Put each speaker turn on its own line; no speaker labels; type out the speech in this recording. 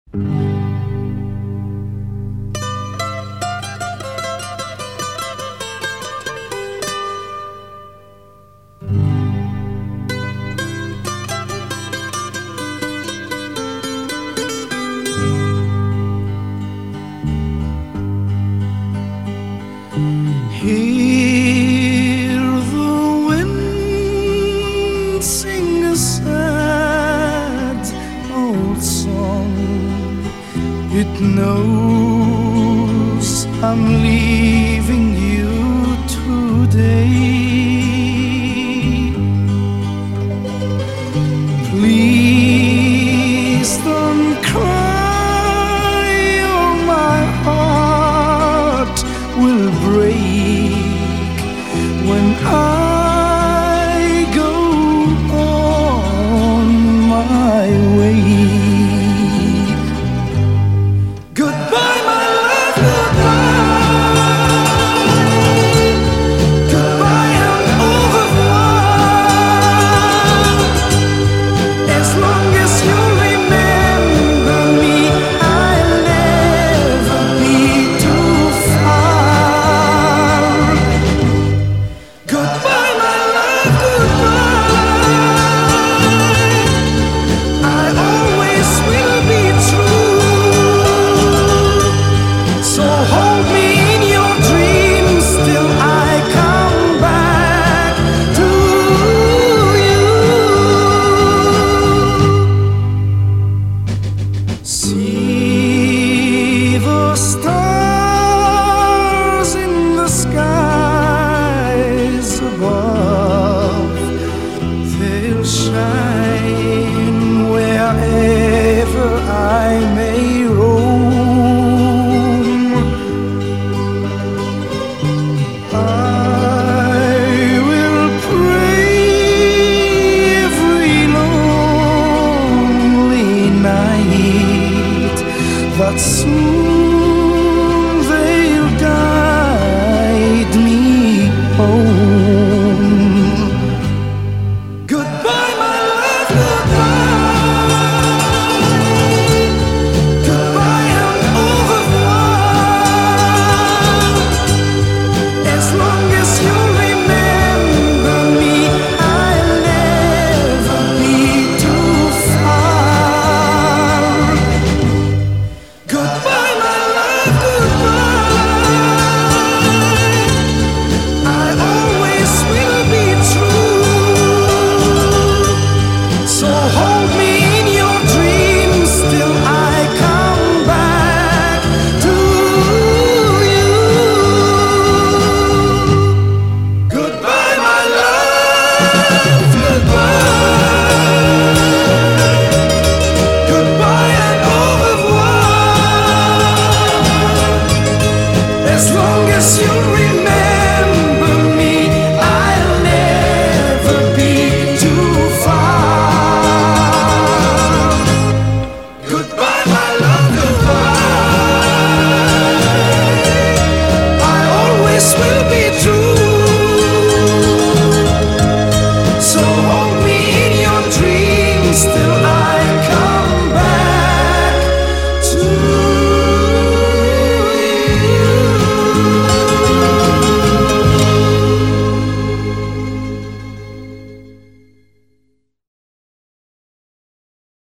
Hear the wind sing a sad old song. It knows I'm leaving you today. Please don't cry, or my heart will break when I go on my way. Goodbye, my love, goodbye. Goodbye and au revoir. As long as you remember me, I'll never be too far. Goodbye, my love, goodbye. I always will be true. So hold me in your dreams till I come back to you. See the stars in the skies above. They'll shine wherever I may roam. I will pray every lonely night that soon